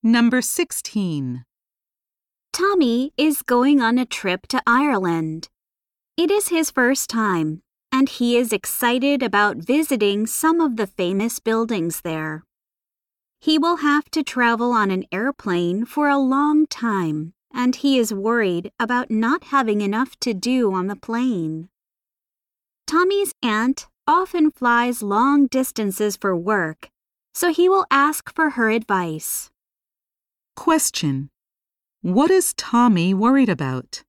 Number 16. Tommy is going on a trip to Ireland. It is his first time, and he is excited about visiting some of the famous buildings there. He will have to travel on an airplane for a long time, and he is worried about not having enough to do on the plane. Tommy's aunt often flies long distances for work, so he will ask for her advice. Question. What is Tommy worried about?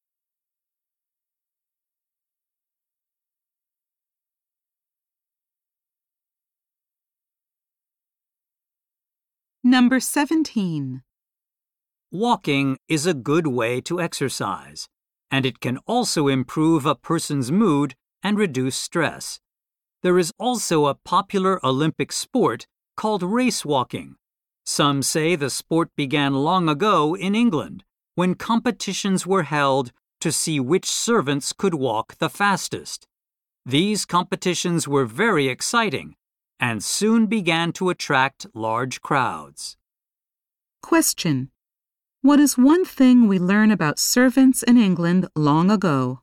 Number 17. Walking is a good way to exercise, and it can also improve a person's mood and reduce stress. There is also a popular Olympic sport called race walking. Some say the sport began long ago in England, when competitions were held to see which servants could walk the fastest. These competitions were very exciting and soon began to attract large crowds. Question. What is one thing we learn about servants in England long ago?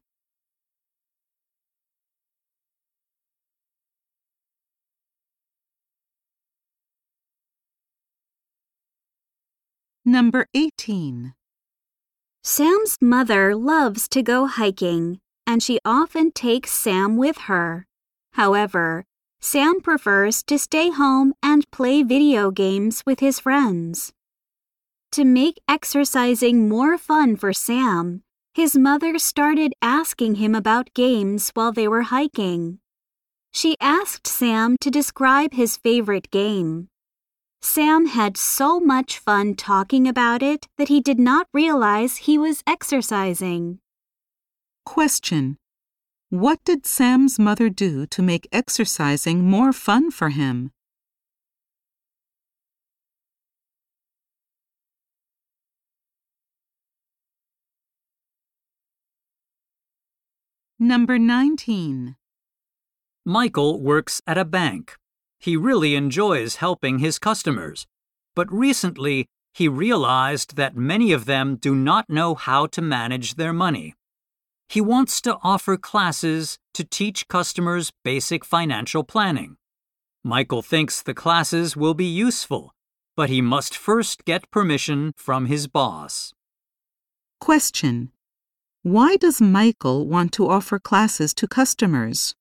Number 18. Sam's mother loves to go hiking, and she often takes Sam with her. However, Sam prefers to stay home and play video games with his friends. To make exercising more fun for Sam, his mother started asking him about games while they were hiking. She asked Sam to describe his favorite game. Sam had so much fun talking about it that he did not realize he was exercising. Question. What did Sam's mother do to make exercising more fun for him? Number 19. Michael works at a bank. He really enjoys helping his customers, but recently he realized that many of them do not know how to manage their money. He wants to offer classes to teach customers basic financial planning. Michael thinks the classes will be useful, but he must first get permission from his boss. Question. Why does Michael want to offer classes to customers?